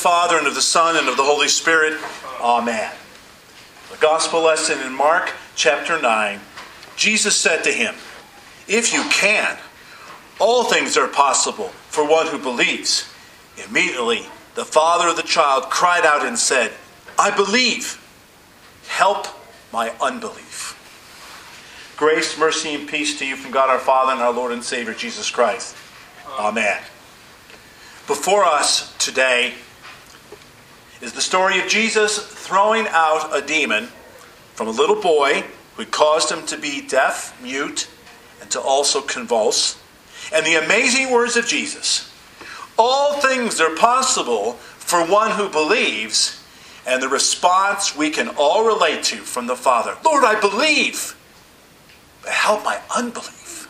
Father, and of the Son, and of the Holy Spirit. Amen. The Gospel lesson in Mark chapter 9. Jesus said to him, "If you can, all things are possible for one who believes." Immediately, the father of the child cried out and said, "I believe. Help my unbelief." Grace, mercy, and peace to you from God our Father and our Lord and Savior Jesus Christ. Amen. Before us today is the story of Jesus throwing out a demon from a little boy who had caused him to be deaf, mute, and to also convulse. And the amazing words of Jesus, "All things are possible for one who believes," and the response we can all relate to from the Father, "Lord, I believe, but help my unbelief."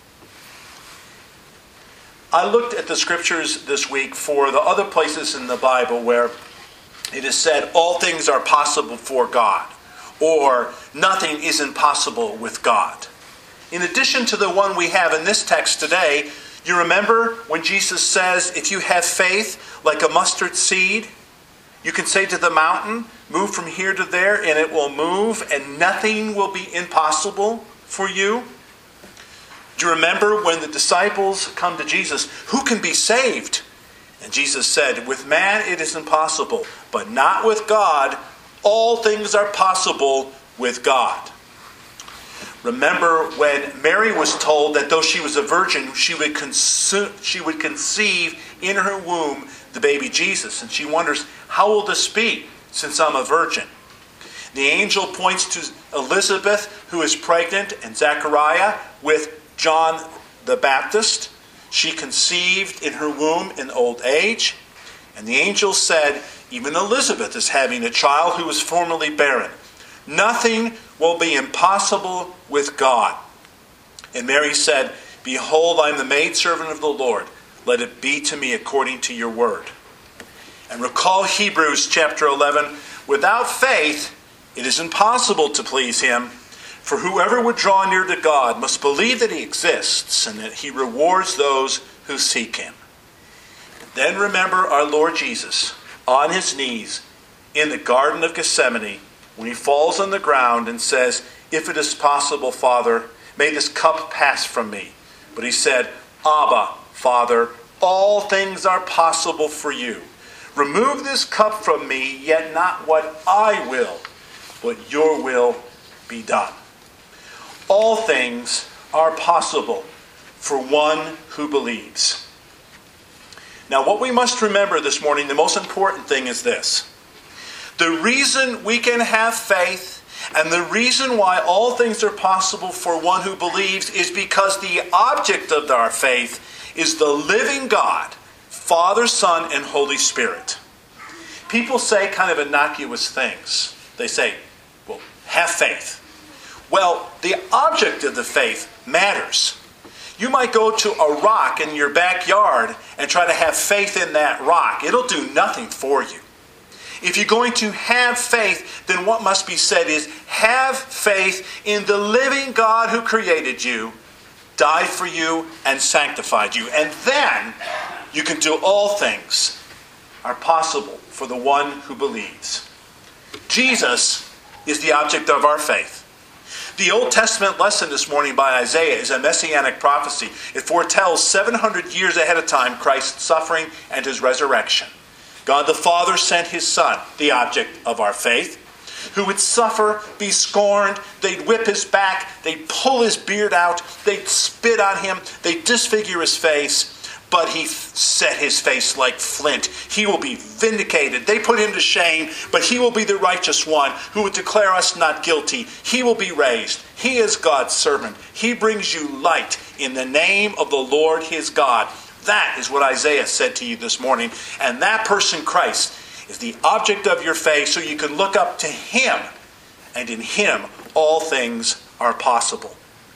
I looked at the scriptures this week for the other places in the Bible where it is said all things are possible for God, or nothing is impossible with God. In addition to the one we have in this text today, you remember when Jesus says, if you have faith like a mustard seed, you can say to the mountain, move from here to there, and it will move, and nothing will be impossible for you. Do you remember when the disciples come to Jesus, who can be saved? And Jesus said, with man it is impossible, but not with God. All things are possible with God. Remember when Mary was told that though she was a virgin, she would conceive in her womb the baby Jesus. And she wonders, how will this be since I'm a virgin? The angel points to Elizabeth, who is pregnant, and Zechariah with John the Baptist. She conceived in her womb in old age. And the angel said, even Elizabeth is having a child who was formerly barren. Nothing will be impossible with God. And Mary said, behold, I am the maidservant of the Lord. Let it be to me according to your word. And recall Hebrews chapter 11. Without faith, it is impossible to please him. For whoever would draw near to God must believe that he exists and that he rewards those who seek him. Then remember our Lord Jesus on his knees in the Garden of Gethsemane when he falls on the ground and says, if it is possible, Father, may this cup pass from me. But he said, Abba, Father, all things are possible for you. Remove this cup from me, yet not what I will, but your will be done. All things are possible for one who believes. Now, what we must remember this morning, the most important thing is this. The reason we can have faith and the reason why all things are possible for one who believes is because the object of our faith is the living God, Father, Son, and Holy Spirit. People say kind of innocuous things. They say, well, have faith. Well, the object of the faith matters. You might go to a rock in your backyard and try to have faith in that rock. It'll do nothing for you. If you're going to have faith, then what must be said is, have faith in the living God who created you, died for you, and sanctified you. And then you can do all things are possible for the one who believes. Jesus is the object of our faith. The Old Testament lesson this morning by Isaiah is a messianic prophecy. It foretells 700 years ahead of time Christ's suffering and his resurrection. God the Father sent his Son, the object of our faith, who would suffer, be scorned, they'd whip his back, they'd pull his beard out, they'd spit on him, they'd disfigure his face, but he set his face like flint. He will be vindicated. They put him to shame, but he will be the righteous one who would declare us not guilty. He will be raised. He is God's servant. He brings you light in the name of the Lord his God. That is what Isaiah said to you this morning. And that person, Christ, is the object of your faith, so you can look up to him. And in him, all things are possible.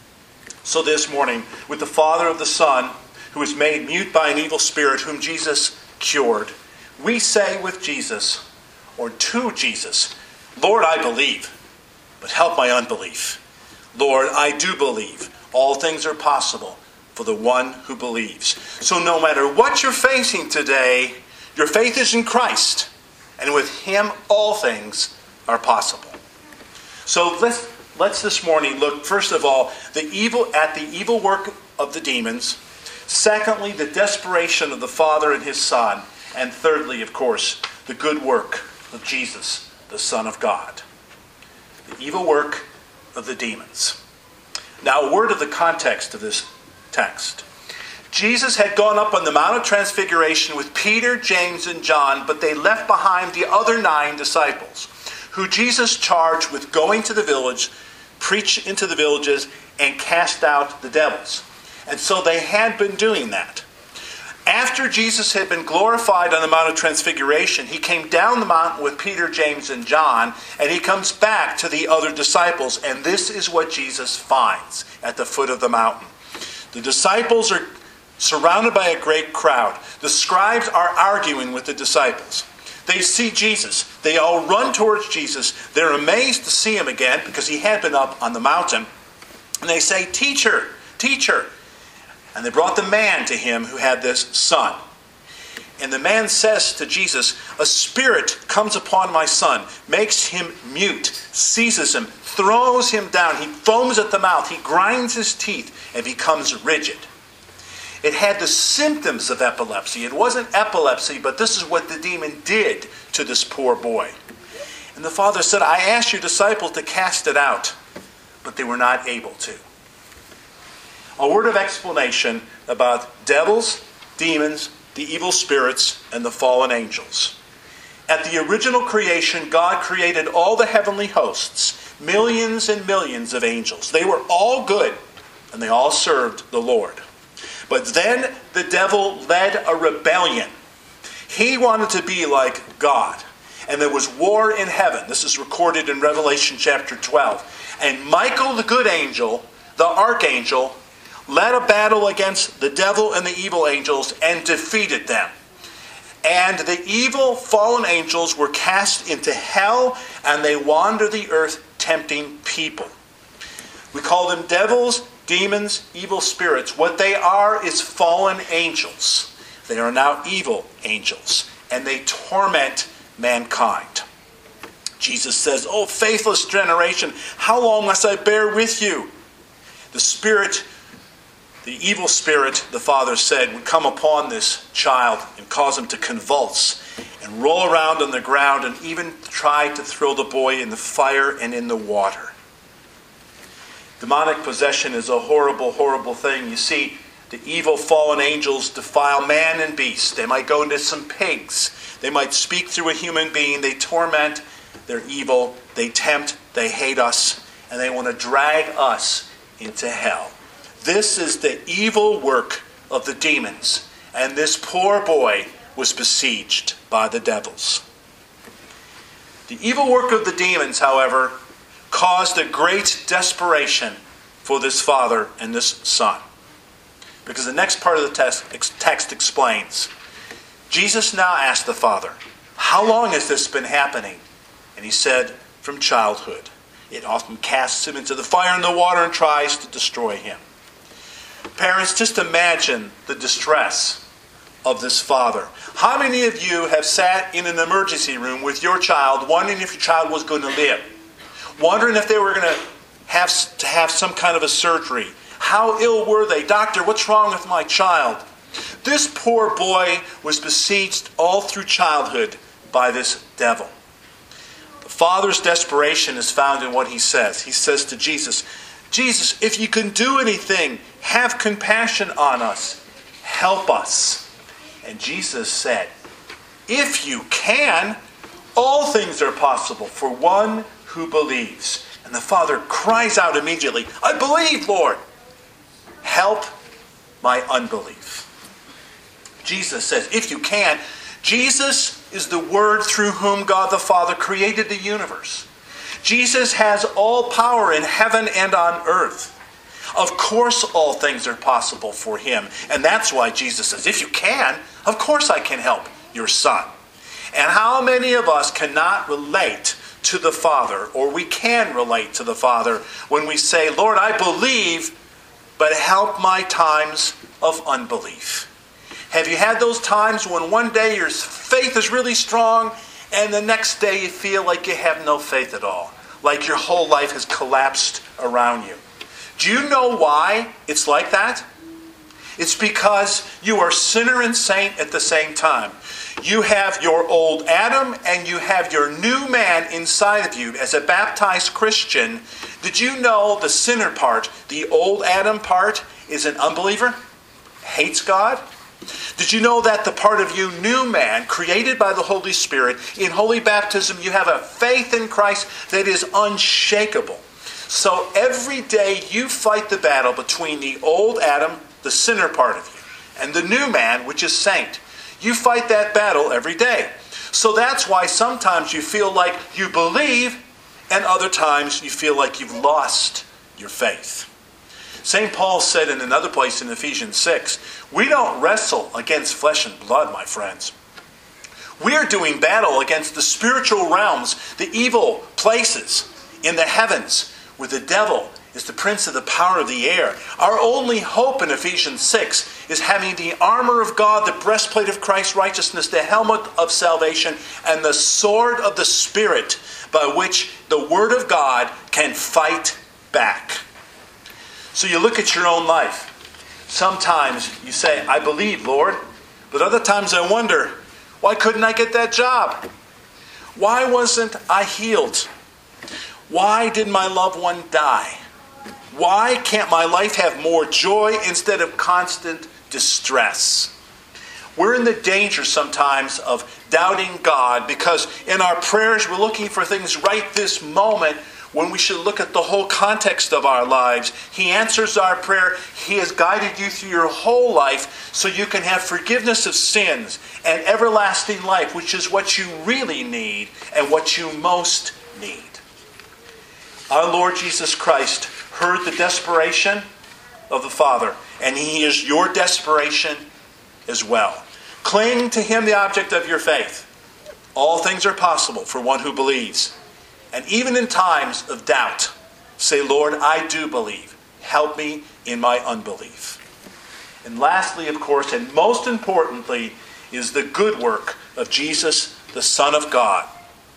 So this morning, with the Father of the Son, who was made mute by an evil spirit, whom Jesus cured, we say with Jesus, or to Jesus, Lord, I believe, but help my unbelief. Lord, I do believe. All things are possible for the one who believes. So no matter what you're facing today, Your faith is in Christ, and with him all things are possible. So let's this morning look, first of all, at the evil work of the demons. Secondly, the desperation of the Father and his Son. And thirdly, of course, the good work of Jesus, the Son of God. The evil work of the demons. Now, a word of the context of this text. Jesus had gone up on the Mount of Transfiguration with Peter, James, and John, but they left behind the other 9 disciples, who Jesus charged with going to the village, preach into the villages, and cast out the devils. And so they had been doing that. After Jesus had been glorified on the Mount of Transfiguration, he came down the mountain with Peter, James, and John, and he comes back to the other disciples. And this is what Jesus finds at the foot of the mountain. The disciples are surrounded by a great crowd. The scribes are arguing with the disciples. They see Jesus. They all run towards Jesus. They're amazed to see him again because he had been up on the mountain. And they say, "Teacher, teacher." And they brought the man to him who had this son. And the man says to Jesus, "A spirit comes upon my son, makes him mute, seizes him, throws him down. He foams at the mouth. He grinds his teeth and becomes rigid." It had the symptoms of epilepsy. It wasn't epilepsy, but this is what the demon did to this poor boy. And the father said, "I asked your disciples to cast it out, but they were not able to." A word of explanation about devils, demons, the evil spirits, and the fallen angels. At the original creation, God created all the heavenly hosts, millions and millions of angels. They were all good, and they all served the Lord. But then the devil led a rebellion. He wanted to be like God. And there was war in heaven. This is recorded in Revelation chapter 12. And Michael, the good angel, the archangel, led a battle against the devil and the evil angels and defeated them. And the evil fallen angels were cast into hell, and they wander the earth tempting people. We call them devils, demons, evil spirits. What they are is fallen angels. They are now evil angels, and they torment mankind. Jesus says, "Oh, faithless generation, how long must I bear with you?" The evil spirit, the father said, would come upon this child and cause him to convulse and roll around on the ground and even try to throw the boy in the fire and in the water. Demonic possession is a horrible, horrible thing. You see, the evil fallen angels defile man and beast. They might go into some pigs. They might speak through a human being. They torment. They're evil. They tempt. They hate us. And they want to drag us into hell. This is the evil work of the demons. And this poor boy was besieged by the devils. The evil work of the demons, however, caused a great desperation for this father and this son. Because the next part of the text explains. Jesus now asked the father, "How long has this been happening?" And he said, "From childhood. It often casts him into the fire and the water and tries to destroy him." Parents, just imagine the distress of this father. How many of you have sat in an emergency room with your child, wondering if your child was going to live? Wondering if they were going to have some kind of a surgery. How ill were they? "Doctor, what's wrong with my child?" This poor boy was besieged all through childhood by this devil. The father's desperation is found in what he says. He says to Jesus, "Jesus, if you can do anything, have compassion on us. Help us." And Jesus said, "If you can, all things are possible for one who believes." And the father cries out immediately, "I believe, Lord. Help my unbelief." Jesus says, "If you can." Jesus is the Word through whom God the Father created the universe. Jesus has all power in heaven and on earth. Of course all things are possible for him. And that's why Jesus says, "If you can, of course I can help your son." And how many of us cannot relate to the Father, or we can relate to the Father when we say, "Lord, I believe, but help my times of unbelief. Have you had those times when one day your faith is really strong and the next day you feel like you have no faith at all? Like your whole life has collapsed around you. Do you know why it's like that? It's because you are sinner and saint at the same time. You have your old Adam and you have your new man inside of you. As a baptized Christian, did you know the sinner part, the old Adam part, is an unbeliever? Hates God? Did you know that the part of you, new man, created by the Holy Spirit, in holy baptism, you have a faith in Christ that is unshakable. So every day you fight the battle between the old Adam, the sinner part of you, and the new man, which is saint. You fight that battle every day. So that's why sometimes you feel like you believe, and other times you feel like you've lost your faith. St. Paul said in another place in Ephesians 6, we don't wrestle against flesh and blood, my friends. We are doing battle against the spiritual realms, the evil places in the heavens, where the devil is the prince of the power of the air. Our only hope in Ephesians 6 is having the armor of God, the breastplate of Christ's righteousness, the helmet of salvation, and the sword of the Spirit, by which the Word of God can fight back. So you look at your own life. Sometimes you say, I believe, Lord. But other times I wonder, why couldn't I get that job? Why wasn't I healed? Why did my loved one die? Why can't my life have more joy instead of constant distress? We're in the danger sometimes of doubting God because in our prayers we're looking for things right this moment when we should look at the whole context of our lives. He answers our prayer. He has guided you through your whole life so you can have forgiveness of sins and everlasting life, which is what you really need and what you most need. Our Lord Jesus Christ heard the desperation of the Father, and He is your desperation as well. Cling to Him, the object of your faith. All things are possible for one who believes. And even in times of doubt, say, Lord, I do believe. Help me in my unbelief. And lastly, of course, and most importantly, is the good work of Jesus, the Son of God.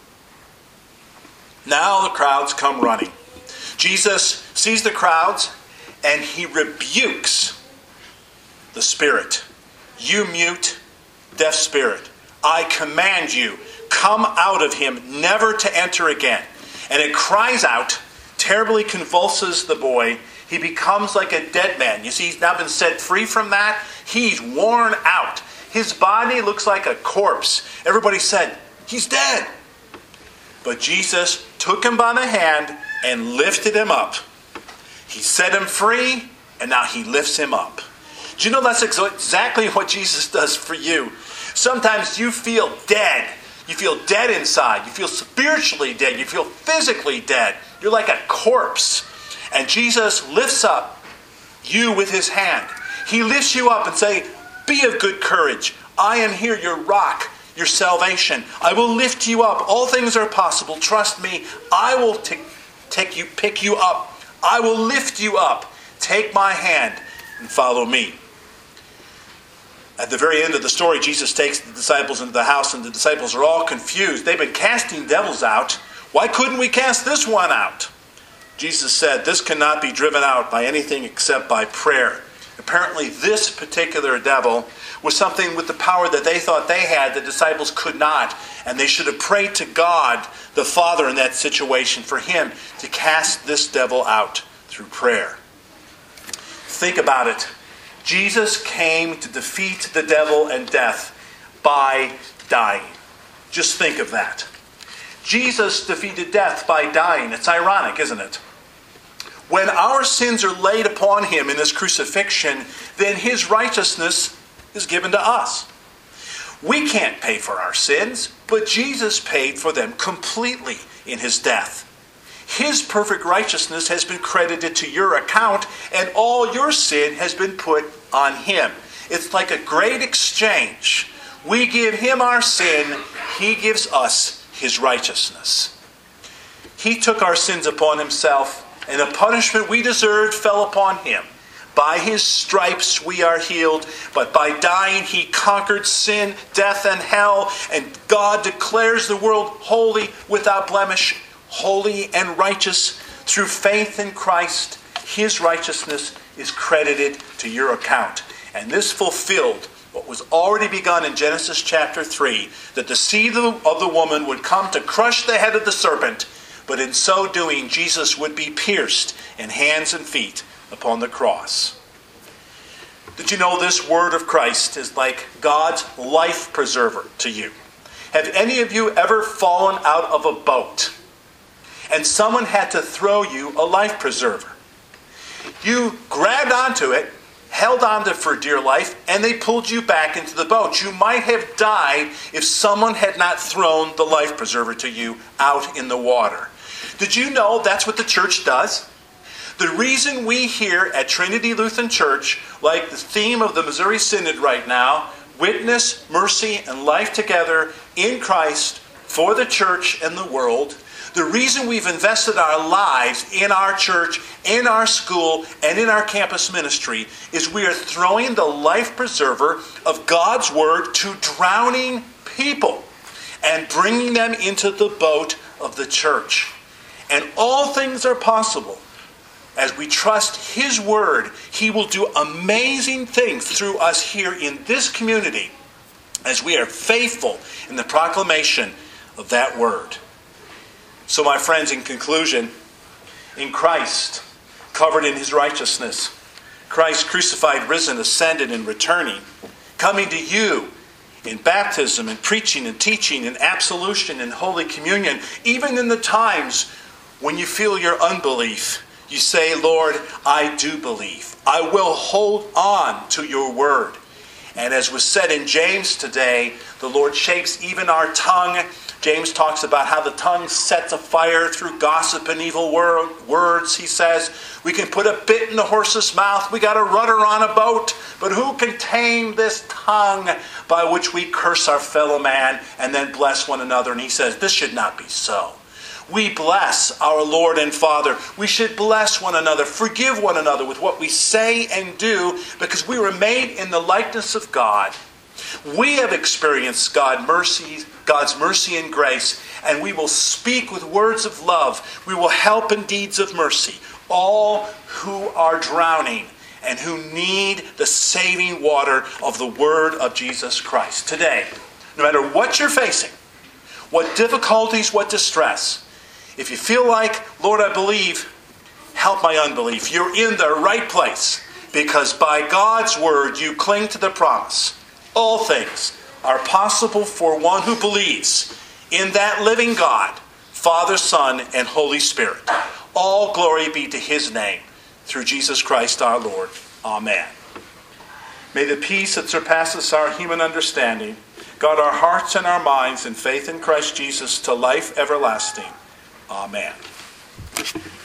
Now the crowds come running. Jesus sees the crowds and He rebukes the spirit. You mute, deaf spirit, I command you, come out of him, never to enter again. And it cries out, terribly convulses the boy. He becomes like a dead man. You see, he's now been set free from that. He's worn out. His body looks like a corpse. Everybody said, he's dead. But Jesus took him by the hand and lifted him up. He set him free, and now He lifts him up. Do you know that's exactly what Jesus does for you? Sometimes you feel dead. You feel dead inside. You feel spiritually dead. You feel physically dead. You're like a corpse. And Jesus lifts up you with His hand. He lifts you up and says, be of good courage. I am here, your rock, your salvation. I will lift you up. All things are possible. Trust me. I will pick you up. I will lift you up. Take my hand and follow me. At the very end of the story, Jesus takes the disciples into the house, and the disciples are all confused. They've been casting devils out. Why couldn't we cast this one out? Jesus said, this cannot be driven out by anything except by prayer. Apparently, this particular devil was something with the power that they thought they had, the disciples could not. And they should have prayed to God, the Father, in that situation for Him to cast this devil out through prayer. Think about it. Jesus came to defeat the devil and death by dying. Just think of that. Jesus defeated death by dying. It's ironic, isn't it? When our sins are laid upon Him in His crucifixion, then His righteousness is given to us. We can't pay for our sins, but Jesus paid for them completely in His death. His perfect righteousness has been credited to your account, and all your sin has been put on Him. It's like a great exchange. We give Him our sin, He gives us His righteousness. He took our sins upon Himself, and the punishment we deserved fell upon Him. By his stripes we are healed. But by dying he conquered sin, death, and hell. And God declares the world holy, without blemish, holy and righteous. Through faith in Christ, his righteousness is credited to your account. And this fulfilled what was already begun in Genesis chapter 3, that the seed of the woman would come to crush the head of the serpent, but in so doing, Jesus would be pierced in hands and feet upon the cross. Did you know this word of Christ is like God's life preserver to you? Have any of you ever fallen out of a boat and someone had to throw you a life preserver? You grabbed onto it, held on to it for dear life, and they pulled you back into the boat. You might have died if someone had not thrown the life preserver to you out in the water. Did you know that's what the church does? The reason we here at Trinity Lutheran Church, like the theme of the Missouri Synod right now, witness, mercy, and life together in Christ for the church and the world, the reason we've invested our lives in our church, in our school, and in our campus ministry is we are throwing the life preserver of God's Word to drowning people and bringing them into the boat of the church. And all things are possible. As we trust his Word, he will do amazing things through us here in this community as we are faithful in the proclamation of that Word. So, my friends, in conclusion, in Christ, covered in his righteousness, Christ crucified, risen, ascended, and returning, coming to you in baptism and preaching and teaching and absolution and Holy Communion, even in the times when you feel your unbelief, you say, Lord, I do believe. I will hold on to your word. And as was said in James today, the Lord shapes even our tongue. James talks about how the tongue sets afire through gossip and evil words. He says, we can put a bit in the horse's mouth. We got a rudder on a boat. But who can tame this tongue by which we curse our fellow man and then bless one another? And he says, this should not be so. We bless our Lord and Father. We should bless one another, forgive one another with what we say and do, because we were made in the likeness of God. We have experienced God's mercy and grace, and we will speak with words of love. We will help in deeds of mercy all who are drowning and who need the saving water of the word of Jesus Christ. Today, no matter what you're facing, what difficulties, what distress, if you feel like, Lord, I believe, help my unbelief, you're in the right place, because by God's word you cling to the promise. All things are possible for one who believes in that living God, Father, Son, and Holy Spirit. All glory be to his name, through Jesus Christ our Lord. Amen. May the peace that surpasses our human understanding guard our hearts and our minds in faith in Christ Jesus to life everlasting. Amen.